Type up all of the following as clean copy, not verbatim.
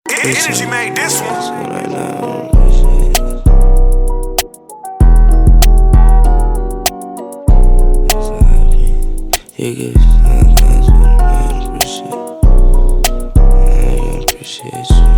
Energy made this one. Right now, you give that's what I appreciate. I appreciate you.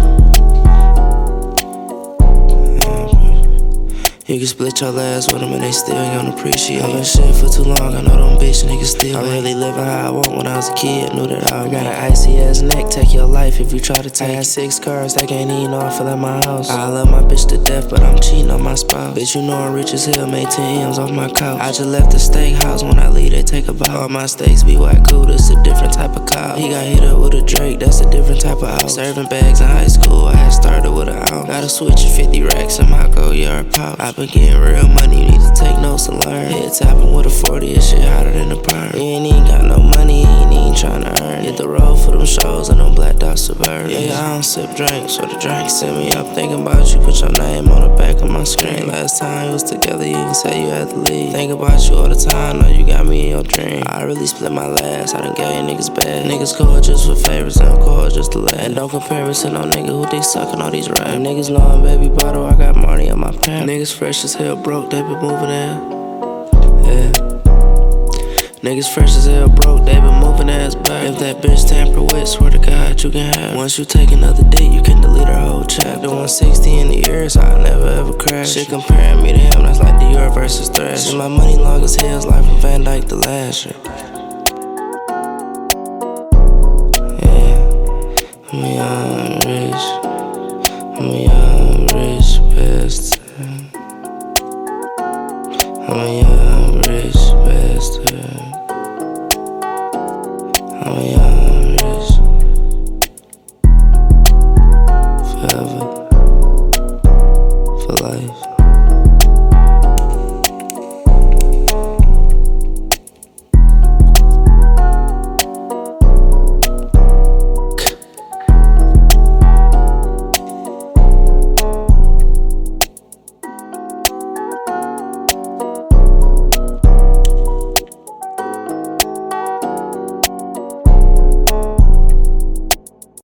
You can split your last with them and they still don't appreciate. I've been shit for too long, I know them bitch niggas still. I'm really living how I want. When I was a kid, I knew that I got an icy ass neck, take your life if you try to take. I got 6 cars that can't even off at my house. I love my bitch to death, but I'm cheating on my spouse. Bitch, you know I'm rich as hell, made 10 M's off my couch. I just left the steakhouse, when I leave they take a bite. All my steaks be white cool, that's a different type of cow. He got hit up with a Drake, that's a different type of house. Serving bags in high school, I had started with an ounce. Gotta switch 50 racks in my go-yard pouch. I been getting real money, you need to take notes and learn. Head tapping with a 40, and shit hotter than the perm. You ain't even got no money, you ain't even tryna earn. Hit the road for them shows and them blacked out Suburban. Yeah, I don't sip drinks, so the drink send me up. Thinking about you, put your name on the back of my screen. Last time we was together, you didn't say you had to leave. Think about you all the time, know you got me in your dream. I really split my last, I done gave niggas bad. Niggas call just for favors, and I'm call just to laugh. And don't compare me to no nigga who dick sucking all these rap. Niggas know I'm baby bottle, I got money on my pants. Niggas fresh as hell, broke, they been moving in. Yeah. Niggas fresh as hell, broke, they been moving ass back. If that bitch tamper with, swear to God you can have. Once you take another date, you can delete her whole chat. The 160 in the year, so I never ever crash. Shit comparing me to him, that's like Dior versus Thrash. See, my money long as hell's like from Van Dyke to Lasher. Yeah,